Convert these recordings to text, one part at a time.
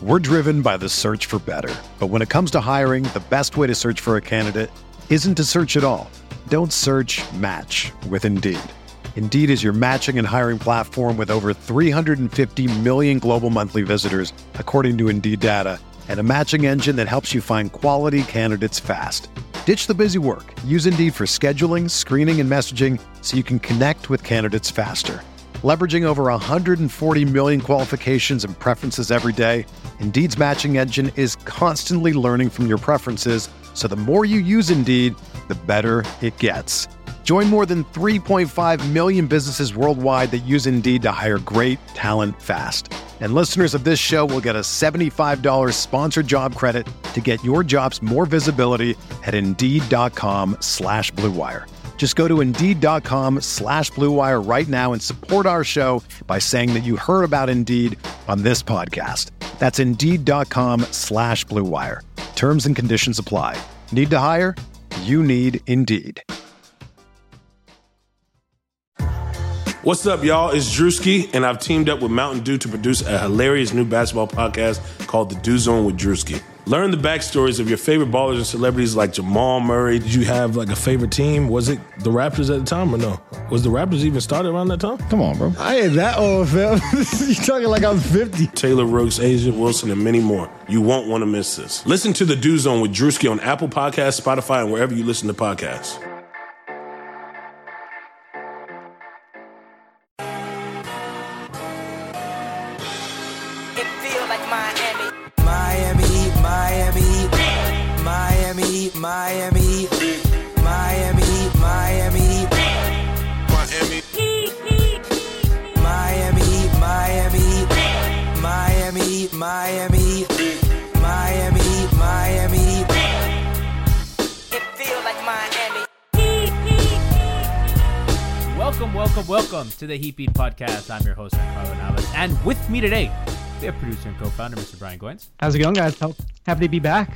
We're driven by the search for better. But when it comes to hiring, the best way to search for a candidate isn't to search at all. Don't search, match with Indeed. Indeed is your matching and hiring platform with over 350 million global monthly visitors, according to Indeed data, and a matching engine that helps you find quality candidates fast. Ditch the busy work. Use Indeed for scheduling, screening, and messaging so you can connect with candidates faster. Leveraging over 140 million qualifications and preferences every day, Indeed's matching engine is constantly learning from your preferences, so the more you use Indeed, the better it gets. Join more than 3.5 million businesses worldwide that use Indeed to hire great talent fast. And listeners of this show will get a $75 sponsored job credit to get your jobs more visibility at Indeed.com/Blue Wire. Just go to Indeed.com/Blue Wire right now and support our show by saying that you heard about Indeed on this podcast. That's Indeed.com/Blue Wire. Terms and conditions apply. Need to hire? You need Indeed. What's up, y'all? It's Drewski, and I've teamed up with Mountain Dew to produce a hilarious new basketball podcast called The Dew Zone with Drewski. Learn the backstories of your favorite ballers and celebrities like Jamal Murray. Did you have like a favorite team? Was it the Raptors at the time or no? Was the Raptors even started around that time? Come on, bro. I ain't that old, fam. You talking like I'm 50. Taylor Rooks, Asia Wilson, and many more. You won't want to miss this. Listen to The Dew Zone with Drewski on Apple Podcasts, Spotify, and wherever you listen to podcasts. Welcome to the Heat Beat Podcast. I'm your host, Carlo Navas, and with me today, we have producer and co-founder, Mr. Brian Goins. How's it going, guys? Happy to be back.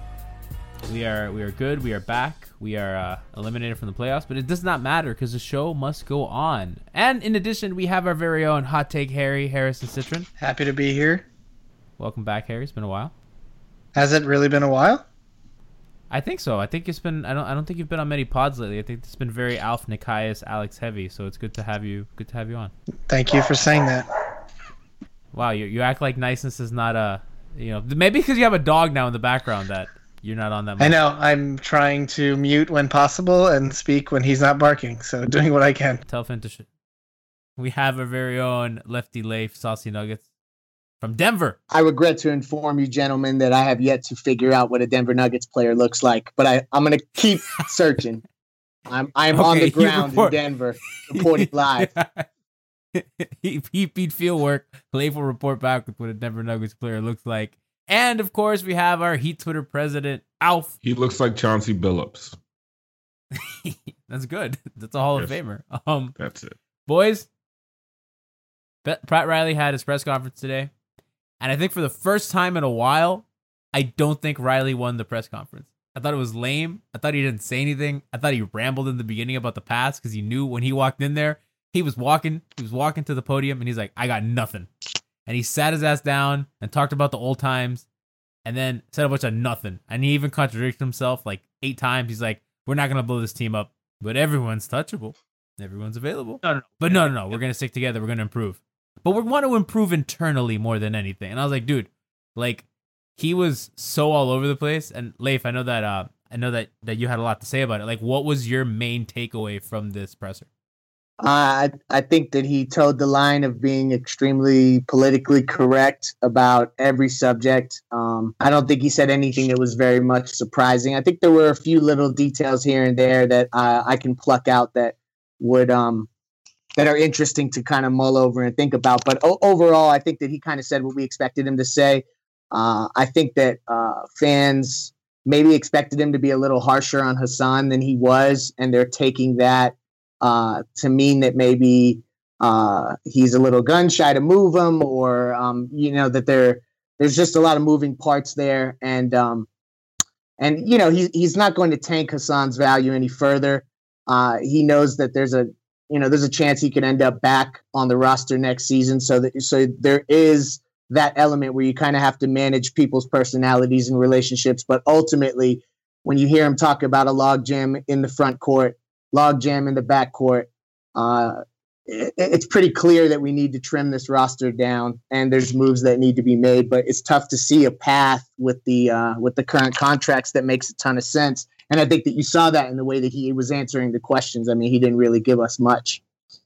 We are good. We are back. We are eliminated from the playoffs, but it does not matter because the show must go on. And in addition, we have our very own Hot Take Harry, Harrison Citron. Happy to be here. Welcome back, Harry. It's been a while. Has it really been a while? I think so. I think it's been. I don't think you've been on many pods lately. I think it's been very Alf, Nikias, Alex heavy. So it's good to have you. Good to have you on. Thank you for saying that. Wow, you act like niceness is not a. Maybe because you have a dog now in the background that you're not on that much. I know. I'm trying to mute when possible and speak when he's not barking. So doing what I can. Tell Finn to. We have our very own Lefty Leif, Saucy Nuggets. From Denver. I regret to inform you, gentlemen, that I have yet to figure out what a Denver Nuggets player looks like, but I'm going to keep searching. I'm okay, on the ground in Denver, reporting live. He beat field work. Leif will report back with what a Denver Nuggets player looks like. And, of course, we have our Heat Twitter president, Alf. He looks like Chauncey Billups. That's good. That's a Hall of Famer. That's it. Boys, Pat Riley had his press conference today. And I think for the first time in a while, I don't think Riley won the press conference. I thought it was lame. I thought he didn't say anything. I thought he rambled in the beginning about the past because he knew when he walked in there, he was walking to the podium and he's like, I got nothing. And he sat his ass down and talked about the old times and then said a bunch of nothing. And he even contradicted himself like 8 times. He's like, we're not going to blow this team up, but everyone's touchable. Everyone's available. No. But no. We're going to stick together. We're going to improve. But we want to improve internally more than anything. And I was like, dude, like he was so all over the place. And Leif, I know that you had a lot to say about it. Like, what was your main takeaway from this presser? I think that he towed the line of being extremely politically correct about every subject. I don't think he said anything that was very much surprising. I think there were a few little details here and there that I can pluck out that would that are interesting to kind of mull over and think about. But overall, I think that he kind of said what we expected him to say. I think that fans maybe expected him to be a little harsher on Hassan than he was, and they're taking that to mean that maybe he's a little gun shy to move him, or that there's just a lot of moving parts there, and he's not going to tank Hassan's value any further. He knows that there's a chance he could end up back on the roster next season, so there is that element where you kind of have to manage people's personalities and relationships. But ultimately, when you hear him talk about a logjam in the front court, logjam in the back court, it's pretty clear that we need to trim this roster down, and there's moves that need to be made. But it's tough to see a path with the current contracts that makes a ton of sense. And I think that you saw that in the way that he was answering the questions. I mean, he didn't really give us much.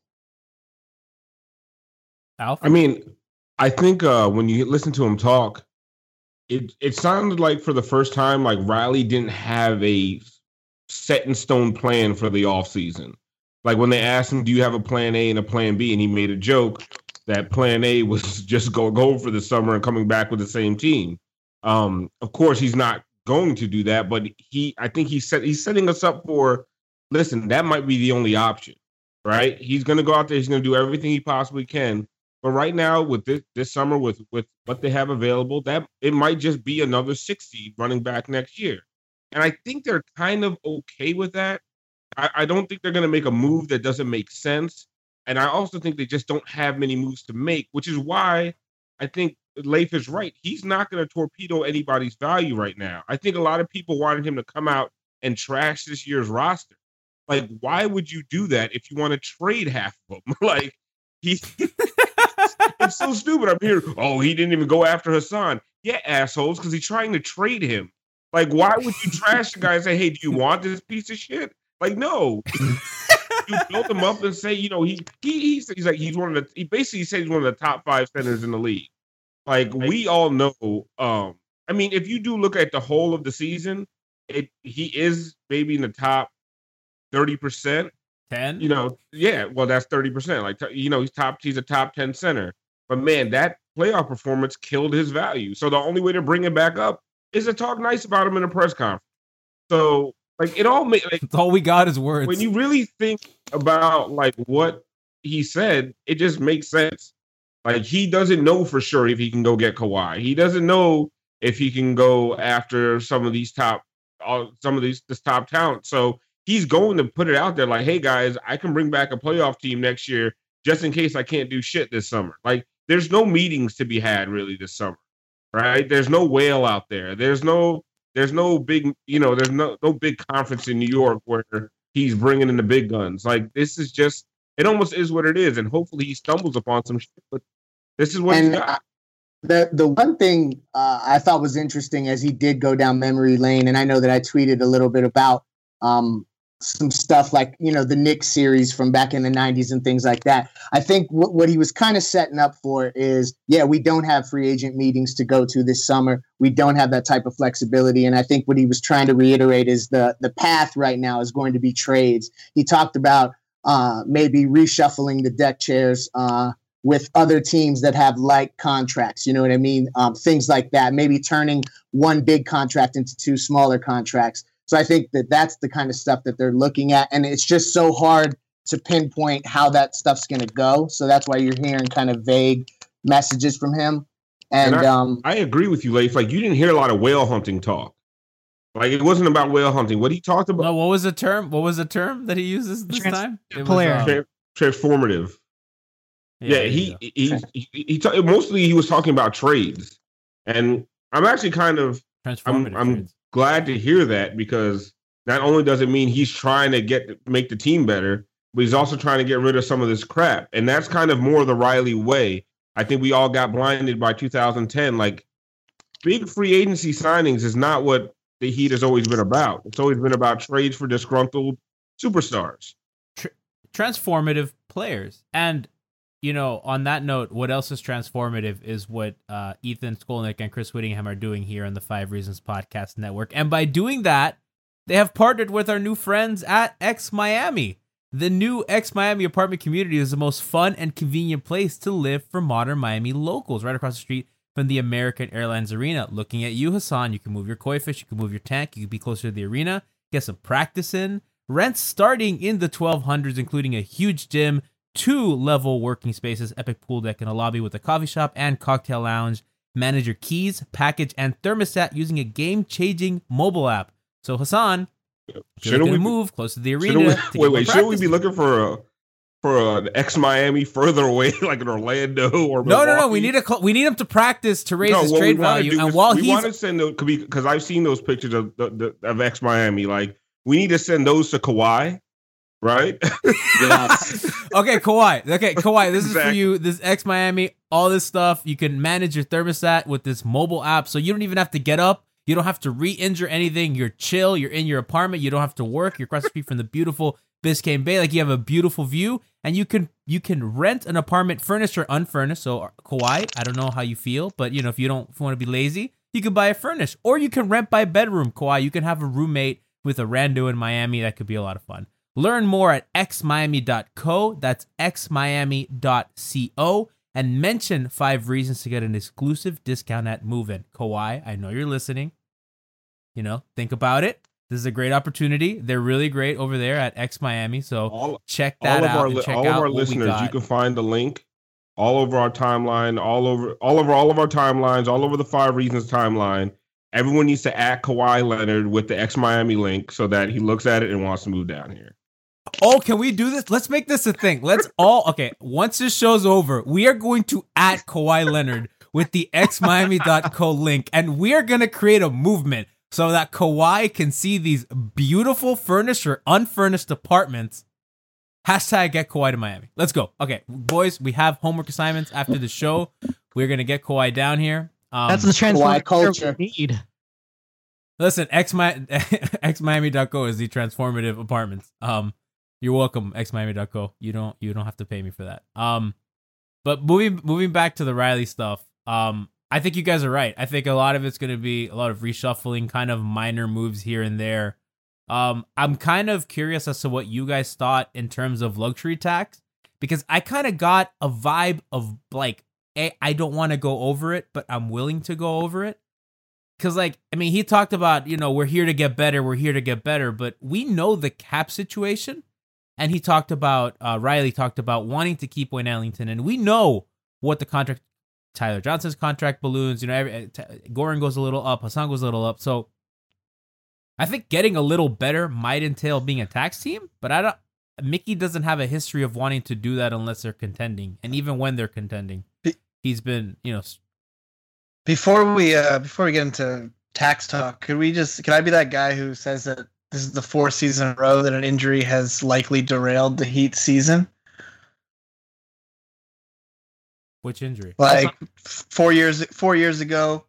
Alf? I mean, I think when you listen to him talk, it sounded like for the first time, like Riley didn't have a set in stone plan for the offseason. Like when they asked him, do you have a plan A and a plan B? And he made a joke that plan A was just go for the summer and coming back with the same team. Of course, he's not going to do that, but I think he's setting us up for, listen, that might be the only option, right? He's going to go out there. He's going to do everything he possibly can. But right now, with this summer, with what they have available, that it might just be another 6 seed running back next year. And I think they're kind of okay with that. I don't think they're going to make a move that doesn't make sense. And I also think they just don't have many moves to make, which is why I think Leif is right. He's not going to torpedo anybody's value right now. I think a lot of people wanted him to come out and trash this year's roster. Like, why would you do that if you want to trade half of them? Like, it's so stupid. I'm here. Oh, he didn't even go after Hassan. Yeah, assholes, because he's trying to trade him. Like, why would you trash the guy and say, hey, do you want this piece of shit? Like, no. You build him up and say, you know, he basically said he's one of the top 5 centers in the league. Like, we all know. I mean, if you do look at the whole of the season, he is maybe in the top 30%. 10? You know, yeah, well, that's 30%. Like, you know, he's a top 10 center. But man, that playoff performance killed his value. So the only way to bring him back up is to talk nice about him in a press conference. So, like, it all makes, like, all we got is words. When you really think about like what he said, it just makes sense. Like, he doesn't know for sure if he can go get Kawhi. He doesn't know if he can go after some of this top talent. So he's going to put it out there like, hey guys, I can bring back a playoff team next year just in case I can't do shit this summer. Like, there's no meetings to be had really this summer, right? There's no whale out there. There's no big, you know, there's no big conference in New York where he's bringing in the big guns. Like, this is just, it almost is what it is. And hopefully he stumbles upon some shit, but this is what he's got. The one thing I thought was interesting as he did go down memory lane, and I know that I tweeted a little bit about some stuff like, you know, the Knicks series from back in the 90s and things like that. I think what he was kind of setting up for is, yeah, we don't have free agent meetings to go to this summer. We don't have that type of flexibility. And I think what he was trying to reiterate is the path right now is going to be trades. He talked about maybe reshuffling the deck chairs with other teams that have like contracts, you know what I mean? Things like that, maybe turning one big contract into 2 smaller contracts. So I think that that's the kind of stuff that they're looking at. And it's just so hard to pinpoint how that stuff's going to go. So that's why you're hearing kind of vague messages from him. And I agree with you, Leif. Like, you didn't hear a lot of whale hunting talk. Like, it wasn't about whale hunting. What he talked about. No, what was the term? What was the term that he uses this time? It was, transformative. Yeah, mostly he was talking about trades. And I'm actually kind of, I'm glad to hear that, because not only does it mean he's trying to make the team better, but he's also trying to get rid of some of this crap. And that's kind of more the Riley way. I think we all got blinded by 2010. Like, big free agency signings is not what the Heat has always been about. It's always been about trades for disgruntled superstars. Transformative players. And, you know, on that note, what else is transformative is what Ethan Skolnick and Chris Whittingham are doing here on the 5 Reasons Podcast Network. And by doing that, they have partnered with our new friends at X Miami. The new X Miami apartment community is the most fun and convenient place to live for modern Miami locals, right across the street from the American Airlines Arena. Looking at you, Hassan, you can move your koi fish, you can move your tank, you can be closer to the arena, get some practice in. Rents starting in the 1200s, including a huge gym, 2-level working spaces, epic pool deck, and a lobby with a coffee shop and cocktail lounge. Manage your keys, package, and thermostat using a game-changing mobile app. So, Hassan, you're going to move close to the arena. Should we be looking for for an ex-Miami further away, like in Orlando or Milwaukee? No. We need him to practice to raise his trade value. And while we want to send those, because I've seen those pictures of ex-Miami. Like, we need to send those to Kawhi, right? Okay, Kawhi. This is for you. This ex-Miami, all this stuff. You can manage your thermostat with this mobile app, so you don't even have to get up. You don't have to re-injure anything. You're chill. You're in your apartment. You don't have to work. You're across the street from the beautiful Biscayne Bay. Like, you have a beautiful view, and you can rent an apartment, furnished or unfurnished. So Kawhi, I don't know how you feel, but if you want to be lazy, you can buy a furnished, or you can rent by bedroom. Kawhi, you can have a roommate with a rando in Miami. That could be a lot of fun. Learn more at xmiami.co. That's xmiami.co. And mention 5 reasons to get an exclusive discount at Move-In. Kawhi, I know you're listening. Think about it. This is a great opportunity. They're really great over there at X Miami. So check that out. All of our listeners, you can find the link all over our timeline, all over our timelines, all over the 5 reasons timeline. Everyone needs to add Kawhi Leonard with the X Miami link so that he looks at it and wants to move down here. Oh, can we do this? Let's make this a thing. Once this show's over, we are going to add Kawhi Leonard with the xmiami.co link, and we are going to create a movement so that Kawhi can see these beautiful furnished or unfurnished apartments. Hashtag get Kawhi to Miami. Let's go. Okay, boys, we have homework assignments after the show. We're going to get Kawhi down here. That's the transformative culture we need. Listen, xmiami.co is the transformative apartments. You're welcome, xmiami.co. You don't have to pay me for that. But moving back to the Riley stuff, I think you guys are right. I think a lot of it's going to be a lot of reshuffling, kind of minor moves here and there. I'm kind of curious as to what you guys thought in terms of luxury tax, because I kind of got a vibe of like, I don't want to go over it, but I'm willing to go over it. Because, he talked about, we're here to get better, but we know the cap situation. And he talked about, Riley talked about wanting to keep Wayne Ellington. And we know what the contract, Tyler Johnson's contract balloons, Goran goes a little up, Hassan goes a little up. So I think getting a little better might entail being a tax team, but Mickey doesn't have a history of wanting to do that unless they're contending. And even when they're contending, he's been, Before we get into tax talk, can I be that guy who says that this is the 4th season in a row that an injury has likely derailed the Heat season? Which injury? Like 4 years ago,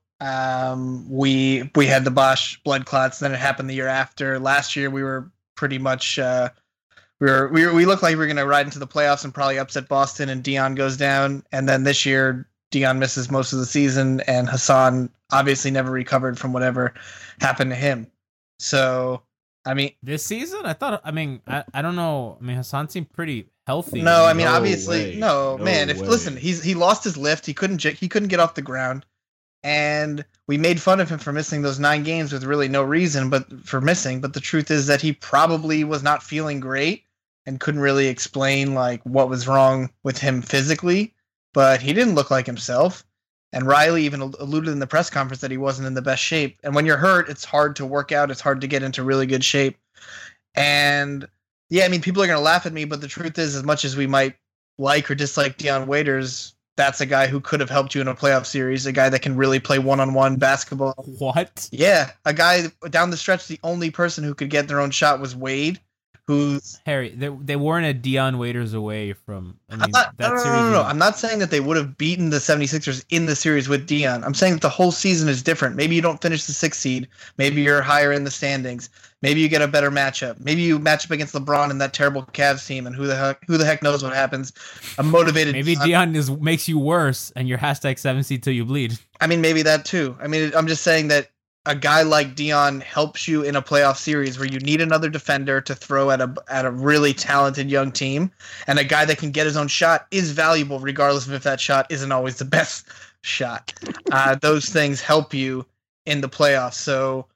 we had the Bosch blood clots. Then it happened the year after. Last year, we were pretty much we looked like we were going to ride into the playoffs and probably upset Boston. And Dion goes down. And then this year, Dion misses most of the season, and Hassan obviously never recovered from whatever happened to him. So, this season, I don't know. Hassan seemed pretty healthy. No, obviously, man. Listen, he lost his lift. He couldn't get off the ground, and we made fun of him for missing those 9 games with really no reason, but the truth is that he probably was not feeling great and couldn't really explain like what was wrong with him physically. But he didn't look like himself. And Riley even alluded in the press conference that he wasn't in the best shape. And when you're hurt, it's hard to work out. It's hard to get into really good shape. And yeah, people are going to laugh at me, but the truth is, as much as we might like or dislike Dion Waiters, that's a guy who could have helped you in a playoff series, a guy that can really play one-on-one basketball. What? Yeah, a guy down the stretch, the only person who could get their own shot was Wade. Harry, they weren't a Dion Waiters away from. No. I'm not saying that they would have beaten the 76ers in the series with Dion. I'm saying that the whole season is different. Maybe you don't finish the 6th seed. Maybe you're higher in the standings. Maybe you get a better matchup. Maybe you match up against LeBron and that terrible Cavs team, and who the heck knows what happens. A motivated. Maybe Dion makes you worse, and you're #7 seed till you bleed. Maybe that too. I'm just saying that a guy like Dion helps you in a playoff series where you need another defender to throw at a really talented young team, and a guy that can get his own shot is valuable regardless of if that shot isn't always the best shot. Those things help you in the playoffs. So,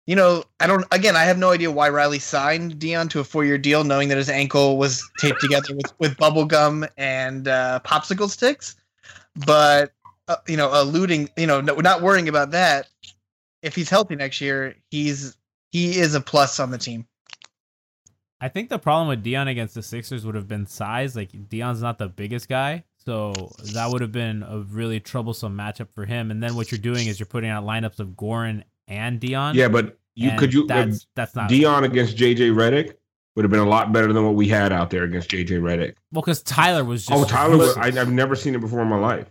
I have no idea why Riley signed Dion to a 4-year deal, knowing that his ankle was taped together with bubble gum and popsicle sticks. But, not worrying about that. If he's healthy next year, he is a plus on the team. I think the problem with Dion against the Sixers would have been size. Like, Dion's not the biggest guy, so that would have been a really troublesome matchup for him. And then what you're doing is you're putting out lineups of Goran and Dion. Yeah, but that's not Dion against JJ Redick would have been a lot better than what we had out there against JJ Redick. Well, because Tyler was just I've never seen it before in my life.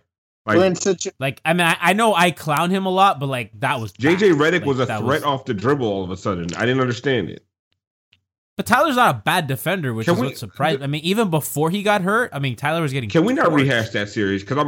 I know I clown him a lot, but like that was JJ Redick was a threat off the dribble all of a sudden. I didn't understand it. But Tyler's not a bad defender, which is what surprised. I mean, even before he got hurt, I mean, Tyler was getting. Can we not rehash that series? Because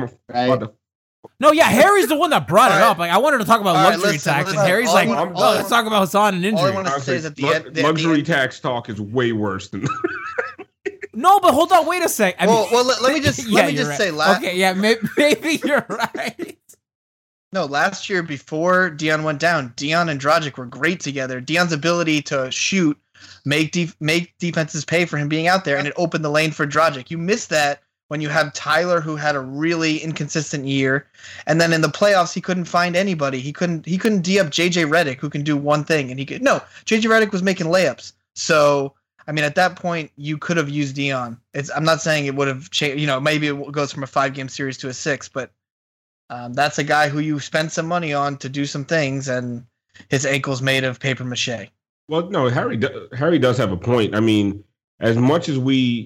No, yeah, Harry's the one that brought it up. Like, I wanted to talk about luxury tax, and Harry's like, let's talk about Hassan and injury. All I want to say is that luxury tax talk is way worse than. No, but hold on, wait a sec. Let me just say. Okay, yeah, maybe you're right. No, last year before Dion went down, Dion and Dragic were great together. Dion's ability to shoot, make defenses pay for him being out there, and it opened the lane for Dragic. You missed that when you have Tyler, who had a really inconsistent year, and then in the playoffs he couldn't find anybody. He couldn't D up JJ Redick, who can do one thing, and JJ Redick was making layups. So I mean, at that point, you could have used Dion. I'm not saying it would have changed. Maybe it goes from a 5-game series to a 6, but that's a guy who you spend some money on to do some things, and his ankle's made of paper mache. Well, no, Harry does have a point. I mean, as much as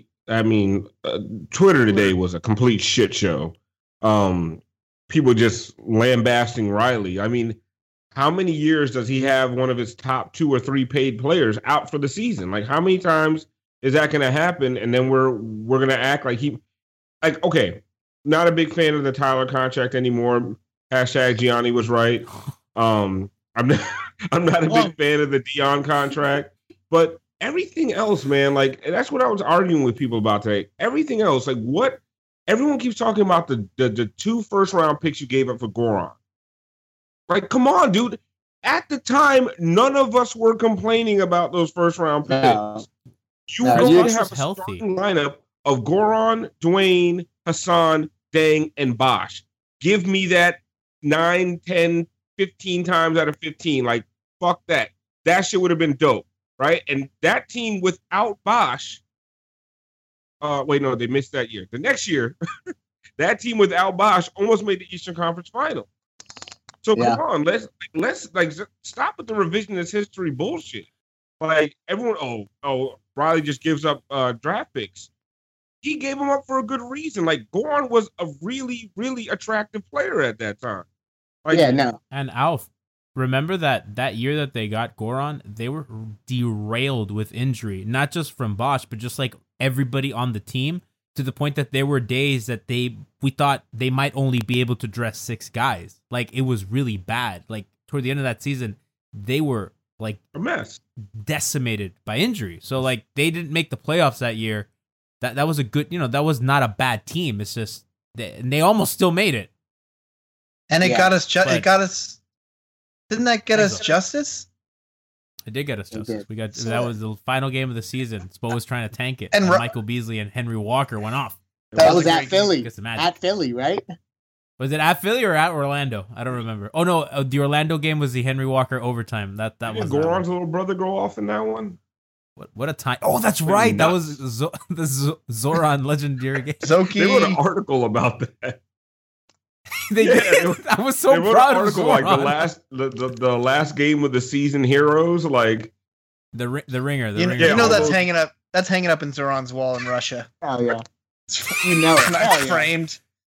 Twitter today was a complete shit show. People just lambasting Riley. I mean, how many years does he have one of his top 2 or 3 paid players out for the season? Like, how many times is that going to happen? And then we're going to act like okay, not a big fan of the Tyler contract anymore. Hashtag Gianni was right. I'm not a big fan of the Dion contract, but everything else, man, like, that's what I was arguing with people about today. Everything else, like, what everyone keeps talking about the 2 first-round picks you gave up for Goran. Like, come on, dude. At the time, none of us were complaining about those first-round picks. You don't have a starting lineup of Goran, Dwayne, Hassan, Deng, and Bosh. Give me that 9, 10, 15 times out of 15. Like, fuck that. That shit would have been dope, right? And that team without Bosh, they missed that year. The next year, that team without Bosh almost made the Eastern Conference Final. So come on, let's stop with the revisionist history bullshit. Like, everyone, Riley just gives up draft picks. He gave them up for a good reason. Like, Goran was a really, really attractive player at that time. Like, And Alf, remember that year that they got Goran, they were derailed with injury, not just from Bosh, but just like everybody on the team, to the point that there were days that we thought they might only be able to dress 6 guys. Like, it was really bad. Like, toward the end of that season, they were like a mess, decimated by injury. So like, they didn't make the playoffs that year. That was a good, that was not a bad team. It's just they almost still made it. And it got us. Didn't that get us justice? It did get us justice. That was the final game of the season. Spo was trying to tank it, and Michael Beasley and Henry Walker went off. That was at Philly. At Philly, right? Was it at Philly or at Orlando? I don't remember. Oh no, the Orlando game was the Henry Walker overtime. That was Goran's little brother go off in that one. What a time! Oh, that's right. That was the Zoran legendary game. Zoki. They wrote an article about that. They did. I was so proud of Zoran. Like the last game of the season heroes, like the ringer. That's hanging up. That's hanging up in Zoran's wall in Russia. Oh yeah, it. Framed.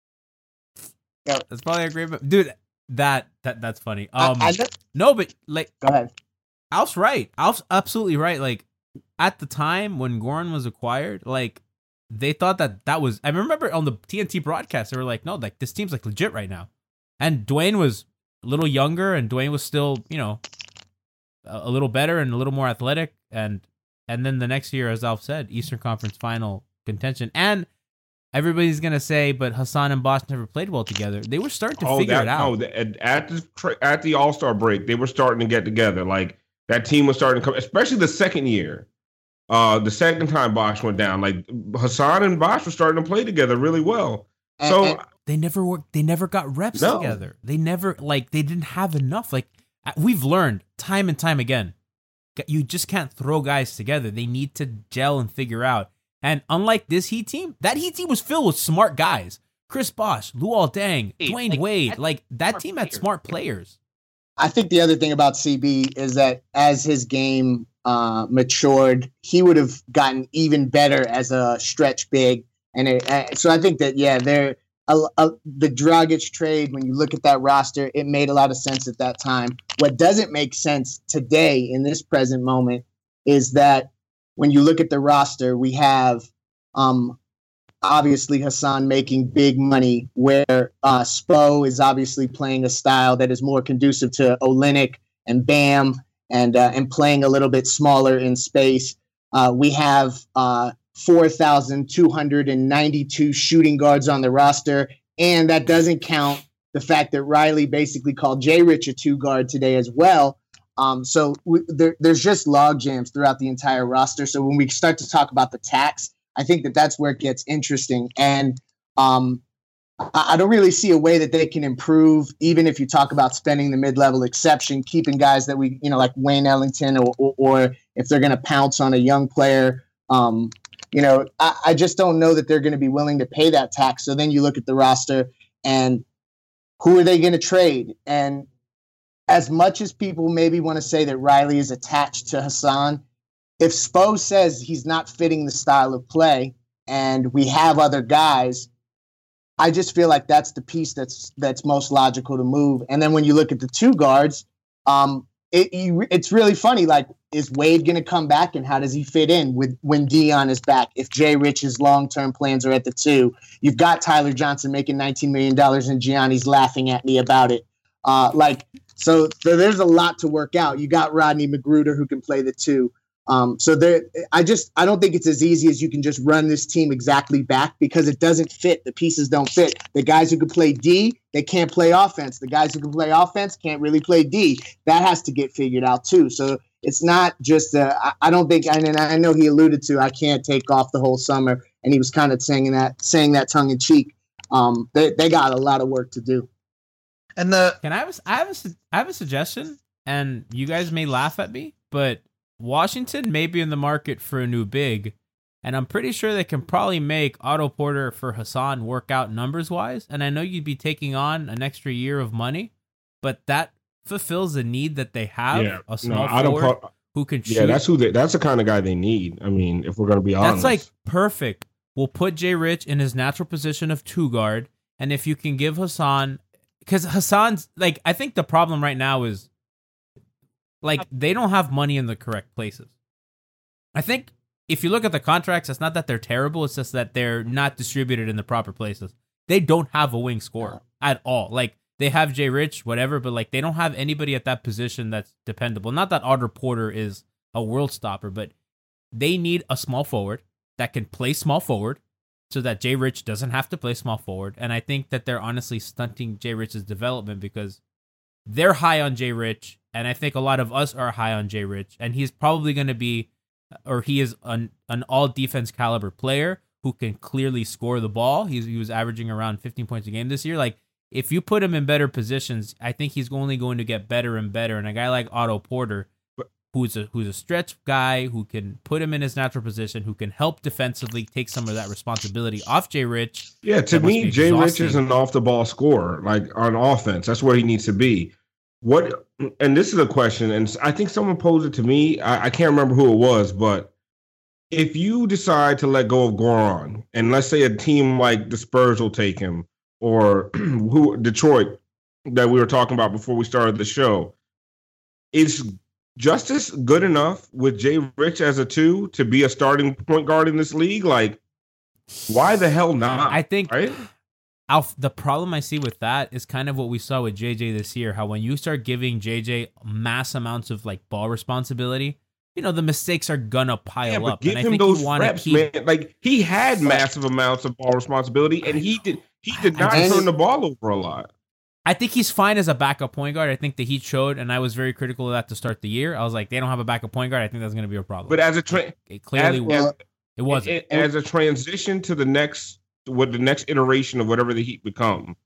Yeah. That's probably a great, dude. That's funny. No, but like, go ahead. Alf's right. Alf's absolutely right. Like, at the time when Goran was acquired, like, they thought that was. I remember on the TNT broadcast, they were like, "No, like, this team's like legit right now." And Dwayne was a little younger, and Dwayne was still, a little better and a little more athletic. And then the next year, as Alf said, Eastern Conference Final contention. And everybody's gonna say, but Hassan and Bosh never played well together. They were starting to figure it out. At the All-Star break, they were starting to get together. Like, that team was starting to come, especially the second year. The second time Bosh went down, like, Hassan and Bosh were starting to play together really well. So they never worked. They never got reps together. They never, they didn't have enough. Like, we've learned time and time again, you just can't throw guys together. They need to gel and figure out. And unlike this Heat team, that Heat team was filled with smart guys. Chris Bosh, Luol Deng, Dwayne Wade. Like, that team had smart players. I think the other thing about CB is that as his game matured, he would have gotten even better as a stretch big. And so I think that, the Dragic trade, when you look at that roster, it made a lot of sense at that time. What doesn't make sense today in this present moment is that when you look at the roster, we have obviously Hassan making big money, where Spo is obviously playing a style that is more conducive to Olynyk and Bam and playing a little bit smaller in space. We have 4,292 shooting guards on the roster, and that doesn't count the fact that Riley basically called Jay Rich a 2-guard today as well. So there's just log jams throughout the entire roster. So when we start to talk about the tax, I think that that's where it gets interesting. And I don't really see a way that they can improve, even if you talk about spending the mid-level exception, keeping guys that we, like Wayne Ellington, or if they're going to pounce on a young player. I just don't know that they're going to be willing to pay that tax. So then you look at the roster and who are they going to trade? And as much as people maybe want to say that Riley is attached to Hassan, if Spo says he's not fitting the style of play and we have other guys, I just feel like that's the piece that's most logical to move. And then when you look at the 2 guards, it's really funny. Like, is Wade going to come back, and how does he fit in when Dion is back? If Jay Rich's long-term plans are at the 2, you've got Tyler Johnson making $19 million, and Gianni's laughing at me about it. So there's a lot to work out. You got Rodney Magruder who can play the 2. I don't think it's as easy as you can just run this team exactly back, because it doesn't fit. The pieces don't fit. The guys who can play D, they can't play offense. The guys who can play offense can't really play D. That has to get figured out too. So it's not just I don't think, and I know he alluded to, I can't take off the whole summer, and he was kind of saying that tongue in cheek. They got a lot of work to do. And I have a suggestion, and you guys may laugh at me, but Washington may be in the market for a new big, and I'm pretty sure they can probably make Otto Porter for Hassan work out numbers-wise. And I know you'd be taking on an extra year of money, but that fulfills the need that they have, a small forward who can shoot. Yeah, that's the kind of guy they need. I mean, if we're going to be honest. That's like perfect. We'll put Jay Rich in his natural position of 2-guard, and if you can give Hassan... Because Hassan's... Like, I think the problem right now is... Like, they don't have money in the correct places. I think if you look at the contracts, it's not that they're terrible. It's just that they're not distributed in the proper places. They don't have a wing scorer at all. Like, they have Jay Rich, whatever, but, like, they don't have anybody at that position that's dependable. Not that Otto Porter is a world stopper, but they need a small forward that can play small forward so that Jay Rich doesn't have to play small forward. And I think that they're honestly stunting Jay Rich's development because they're high on Jay Rich. And I think a lot of us are high on Jay Rich, and he's probably going to be, or he is an all defense caliber player who can clearly score the ball. He was averaging around 15 points a game this year. Like, if you put him in better positions, I think he's only going to get better and better. And a guy like Otto Porter, who's a stretch guy, who can put him in his natural position, who can help defensively, take some of that responsibility off Jay Rich. Yeah, to me, Jay Rich is an off the ball scorer, like on offense. That's where he needs to be. And this is a question, and I think someone posed it to me. I can't remember who it was, but if you decide to let go of Goran, and let's say a team like the Spurs will take him, or Detroit that we were talking about before we started the show, is Justice good enough with Jay Rich as a 2 to be a starting point guard in this league? Like, why the hell not? I think, right? The problem I see with that is kind of what we saw with JJ this year. How when you start giving JJ mass amounts of like ball responsibility, the mistakes are gonna pile up. Give and I him think those you want reps, to keep... man. Like, he had massive amounts of ball responsibility, and he did not turn the ball over a lot. I think he's fine as a backup point guard. I think the Heat showed, and I was very critical of that to start the year. I was like, they don't have a backup point guard. I think that's going to be a problem. But as a it wasn't. As a transition to the next iteration of whatever the Heat become,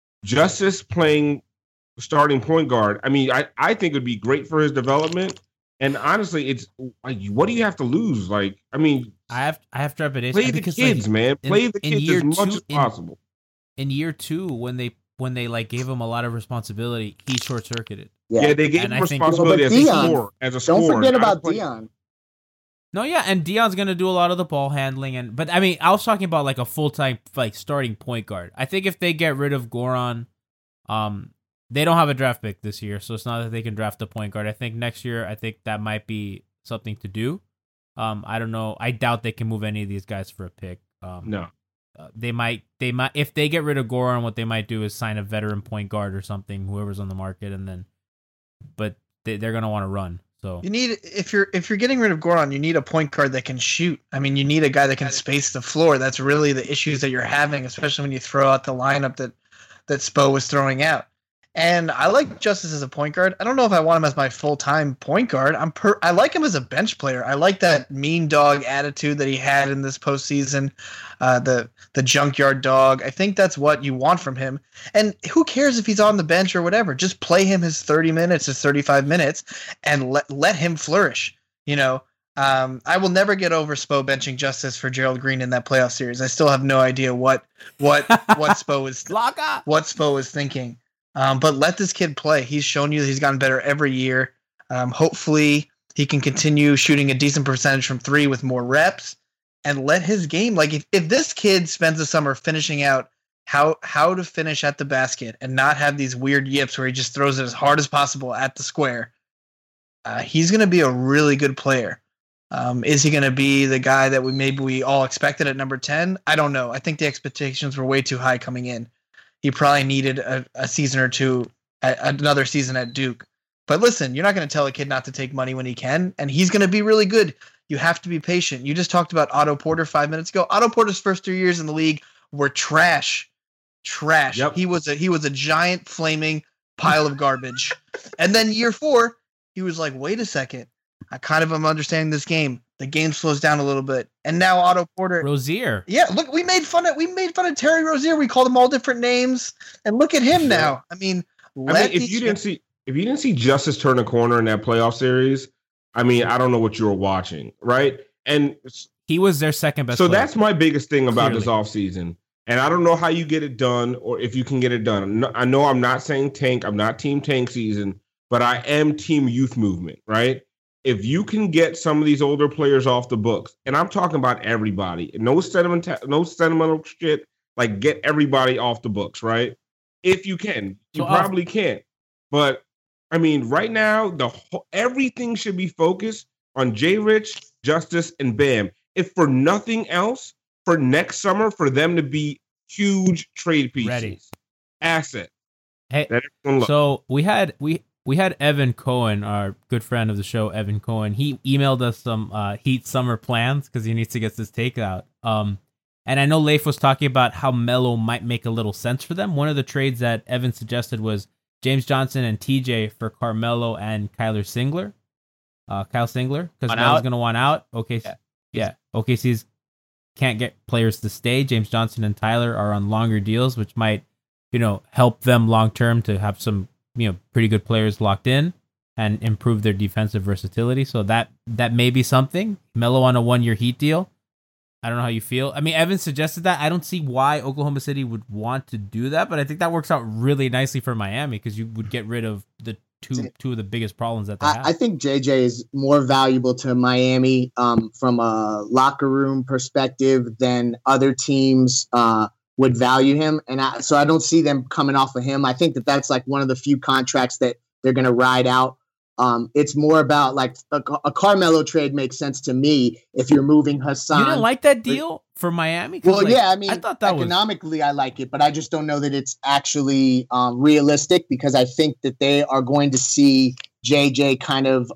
Justice playing starting point guard. I mean, I think it would be great for his development. And honestly, it's like, what do you have to lose? Like, I mean, I have trepidation. Play the kids, like, man. Play the kids as much as possible. In year 2, when they like gave him a lot of responsibility, he short circuited. Yeah, they gave him responsibility as a scorer. Don't forget about Dion. No, yeah, and Dion's gonna do a lot of the ball handling, but I mean, I was talking about like a full-time like starting point guard. I think if they get rid of Goran, they don't have a draft pick this year, so it's not that they can draft a point guard. I think next year, I think that might be something to do. I don't know. I doubt they can move any of these guys for a pick. No. They might if they get rid of Goran, what they might do is sign a veteran point guard or something, whoever's on the market, and then, but they're gonna want to run. So you need, if you're getting rid of Goran, you need a point guard that can shoot. I mean, you need a guy that can space the floor. That's really the issues that you're having, especially when you throw out the lineup that Spo was throwing out. And I like Justice as a point guard. I don't know if I want him as my full-time point guard. I like him as a bench player. I like that mean dog attitude that he had in this postseason, the junkyard dog. I think that's what you want from him. And who cares if he's on the bench or whatever? Just play him his 30 minutes, his 35 minutes, and let him flourish. You know, I will never get over Spo benching Justice for Gerald Green in that playoff series. I still have no idea what Spo is thinking. But let this kid play. He's shown you that he's gotten better every year. Hopefully he can continue shooting a decent percentage from 3 with more reps, and let his game, like if this kid spends the summer finishing out how to finish at the basket and not have these weird yips where he just throws it as hard as possible at the square, he's going to be a really good player. Is he going to be the guy that we all expected at number 10? I don't know. I think the expectations were way too high coming in. He probably needed a season or two, another season at Duke. But listen, you're not going to tell a kid not to take money when he can, and he's going to be really good. You have to be patient. You just talked about Otto Porter 5 minutes ago. Otto Porter's first 3 years in the league were trash. Yep. He was a giant flaming pile of garbage. And then year 4, he was like, wait a second. I kind of am understanding this game. The game slows down a little bit, and now Otto Porter, Rozier. Yeah, look, we made fun of Terry Rozier. We called him all different names, and look at him now. I mean, if you didn't see Justice turn a corner in that playoff series, I mean, I don't know what you were watching, right? And he was their second best. So player. That's my biggest thing about this offseason. And I don't know how you get it done, or if you can get it done. I know I'm not saying tank. I'm not team tank season, but I am team youth movement, right? If you can get some of these older players off the books, and I'm talking about everybody, no sentimental shit, like get everybody off the books, right? If you can, you probably can't. But I mean, right now, everything should be focused on J. Rich, Justice, and Bam. If for nothing else, for next summer, for them to be huge trade pieces, asset. Hey, so we had Evan Cohen, our good friend of the show, Evan Cohen. He emailed us some Heat summer plans because he needs to get this take out. And I know Leif was talking about how Melo might make a little sense for them. One of the trades that Evan suggested was James Johnson and TJ for Carmelo and Kyle Singler, because Melo's going to want out. OKC's can't get players to stay. James Johnson and Tyler are on longer deals, which might, help them long term to have some, pretty good players locked in and improve their defensive versatility. So that may be something. Melo on a 1-year Heat deal. I don't know how you feel. I mean, Evan suggested that. I don't see why Oklahoma City would want to do that, but I think that works out really nicely for Miami because you would get rid of the two of the biggest problems that they have. I think JJ is more valuable to Miami from a locker room perspective than other teams would value him. And so I don't see them coming off of him. I think that's like one of the few contracts that they're going to ride out. It's more about like a Carmelo trade makes sense to me if you're moving Hassan. You didn't like that deal for Miami? Well, yeah, I mean, I thought that economically I like it, but I just don't know that it's actually realistic because I think that they are going to see JJ kind of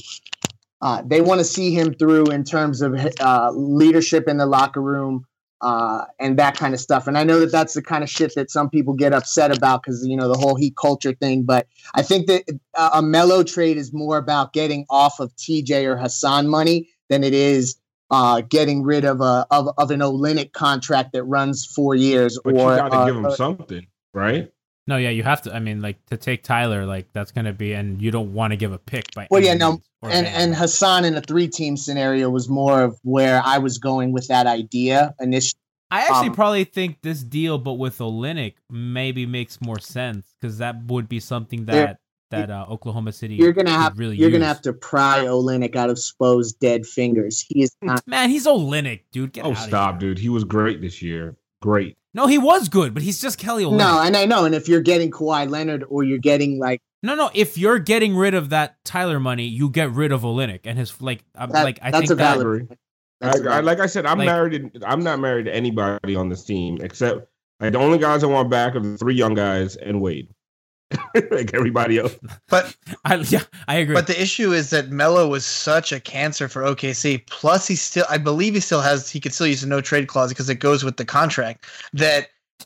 they want to see him through in terms of leadership in the locker room. And that kind of stuff. And I know that that's the kind of shit that some people get upset about because, the whole Heat culture thing. But I think that a Melo trade is more about getting off of TJ or Hassan money than it is getting rid of an Olynyk contract that runs 4 years. But you got to give him something, right? No, yeah, you have to. I mean, like to take Tyler, like that's gonna be, and you don't want to give a pick by. Well, yeah, no, and Hassan in a 3-team scenario was more of where I was going with that idea initially. I actually probably think this deal, but with Olynyk, maybe makes more sense because that would be something that Oklahoma City you're gonna have to pry Ah. Olynyk out of Spo's dead fingers. He is not. Man, he's Olynyk, dude. Get out stop, here. dude. He was great this year. Great. No, he was good, but he's just Kelly Olynyk. No, and I know. And if you're getting Kawhi Leonard or you're getting like no, if you're getting rid of that Tyler money, you get rid of Olynyk and his I think valid. Like I said, I'm married. I'm not married to anybody on this team except the only guys I want back are the 3 young guys and Wade. Like everybody else. But I agree. But the issue is that Melo was such a cancer for OKC. Plus, I believe he could still use a no trade clause because it goes with the contract. That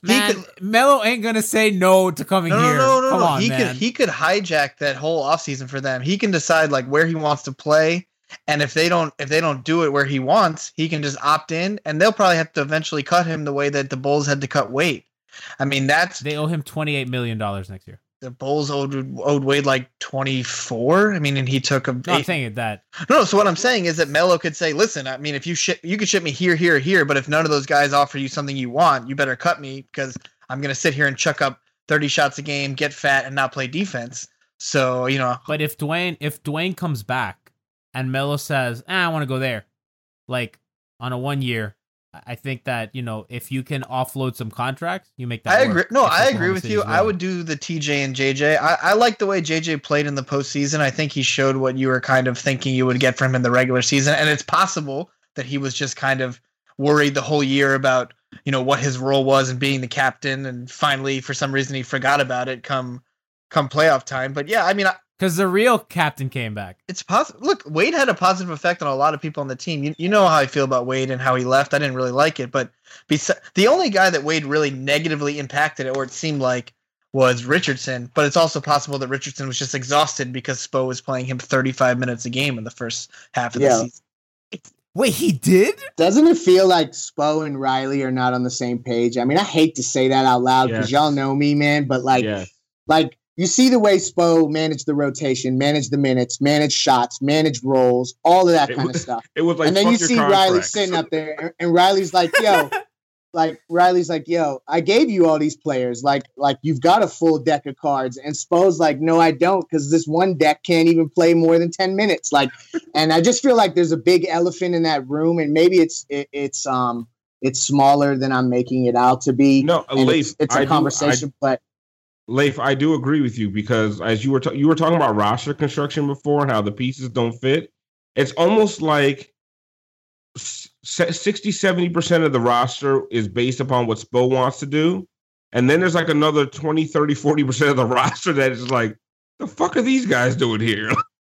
Melo ain't gonna say no to coming here. No. Come on, He could hijack that whole offseason for them. He can decide like where he wants to play. And if they don't do it where he wants, he can just opt in, and they'll probably have to eventually cut him the way that the Bulls had to cut Wade. I mean, they owe him $28 million next year. The Bulls owed Wade like 24. I mean, and he took I'm not saying that. No. So what I'm saying is that Melo could say, "Listen, I mean, if you could ship me here, but if none of those guys offer you something you want, you better cut me because I'm gonna sit here and chuck up 30 shots a game, get fat, and not play defense." So But if Dwayne comes back and Melo says, "I want to go there," like on a 1 year. I think that, if you can offload some contracts, you make that work. I agree with you. I would do the TJ and JJ. I like the way JJ played in the postseason. I think he showed what you were kind of thinking you would get from him in the regular season. And it's possible that he was just kind of worried the whole year about, what his role was and being the captain. And finally, for some reason, he forgot about it come playoff time. But yeah, I mean, because the real captain came back. It's possible. Look, Wade had a positive effect on a lot of people on the team. You know how I feel about Wade and how he left. I didn't really like it, but the only guy that Wade really negatively impacted, or it seemed like, was Richardson. But it's also possible that Richardson was just exhausted because Spo was playing him 35 minutes a game in the first half of the season. Wait, he did? Doesn't it feel like Spo and Riley are not on the same page? I mean, I hate to say that out loud because y'all know me, man, but like. You see the way Spo managed the rotation, managed the minutes, managed shots, managed roles, all of that kind of stuff. It was like, and then you see Riley sitting up there, and Riley's like, "Yo, I gave you all these players, like you've got a full deck of cards." And Spo's like, "No, I don't, because this one deck can't even play more than 10 minutes." Like, and I just feel like there's a big elephant in that room, and maybe it's smaller than I'm making it out to be. No, it's a conversation, but. Leif, I do agree with you because as you were talking about roster construction before and how the pieces don't fit, it's almost like 60-70% of the roster is based upon what Spo wants to do. And then there's like another 20, 30, 40% of the roster that is like, the fuck are these guys doing here?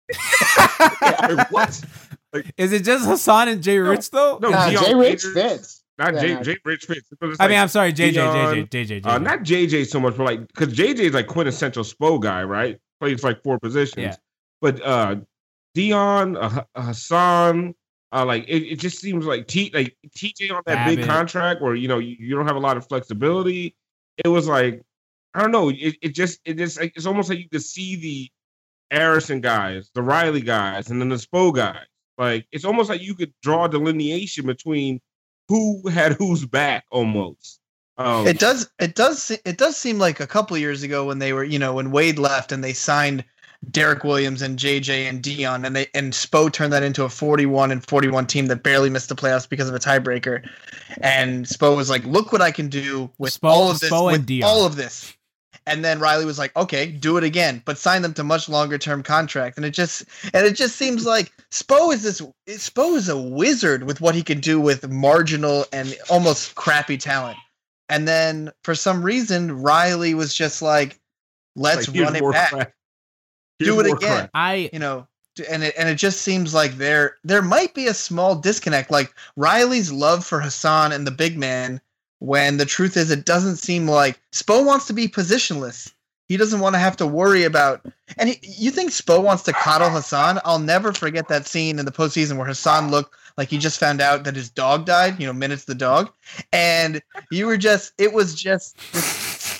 What? Is it just Hassan and Jay Rich though? No, Jay Rich fits. Not Jay Rich fits. I mean, I'm sorry, JJ. Not JJ so much, but like, because JJ is like quintessential Spo guy, right? Plays like 4 positions. Yeah. But Dion, Hassan, it just seems like TJ on that big contract where you don't have a lot of flexibility. It was like, I don't know. It's almost like you could see the Harrison guys, the Riley guys, and then the Spo guys. Like it's almost like you could draw a delineation between who had whose back almost. It does seem like a couple years ago when they were, when Wade left and they signed Derek Williams and JJ and Dion and Spo turned that into a 41-41 team that barely missed the playoffs because of a tiebreaker. And Spo was like, look what I can do with all of this. And then Riley was like, okay, do it again, but sign them to much longer term contract. And it just seems like Spo is a wizard with what he can do with marginal and almost crappy talent. And then for some reason, Riley was just like, let's run it back. Do it again. And it just seems like there might be a small disconnect. Like Riley's love for Hassan and the big man, when the truth is it doesn't seem like Spo wants to be positionless. He doesn't want to have to worry about. And you think Spo wants to coddle Hassan? I'll never forget that scene in the postseason where Hassan looked like he just found out that his dog died. Minutes the dog, and it was just this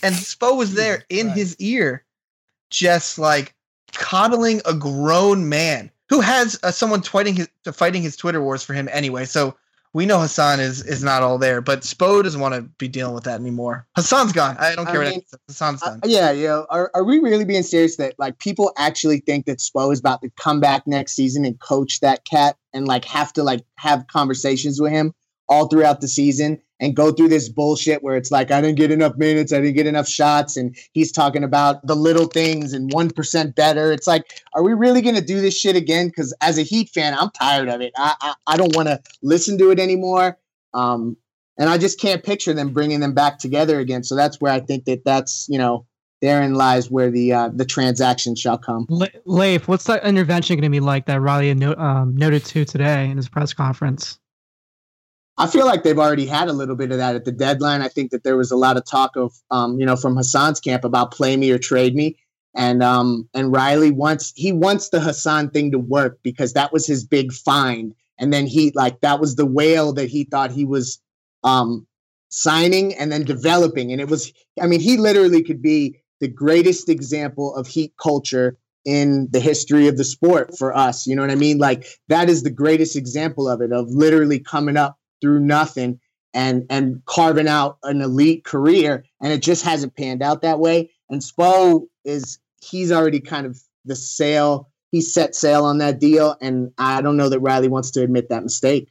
and Spo was there in his ear, just like coddling a grown man who has someone fighting his Twitter wars for him anyway. So we know Hassan is not all there, but Spo doesn't want to be dealing with that anymore. Hassan's gone. I don't care what anyone says. Hassan's done. Yeah. Are we really being serious that like people actually think that Spo is about to come back next season and coach that cat and like have to like have conversations with him all throughout the season and go through this bullshit where it's like, I didn't get enough minutes, I didn't get enough shots, and he's talking about the little things and 1% better. It's like, are we really going to do this shit again? Because as a Heat fan, I'm tired of it. I don't want to listen to it anymore. And I just can't picture them bringing them back together again. So that's where I think that's, therein lies where the transaction shall come. Leif, what's that intervention going to be like that Riley noted to today in his press conference? I feel like they've already had a little bit of that at the deadline. I think that there was a lot of talk of, from Hassan's camp about play me or trade me. And Riley wants the Hassan thing to work because that was his big find. And then that was the whale that he thought he was signing and then developing. And he literally could be the greatest example of Heat culture in the history of the sport for us. You know what I mean? Like that is the greatest example of it, of literally coming up through nothing and carving out an elite career. And it just hasn't panned out that way. And Spo he's already kind of he set sail on that deal. And I don't know that Riley wants to admit that mistake.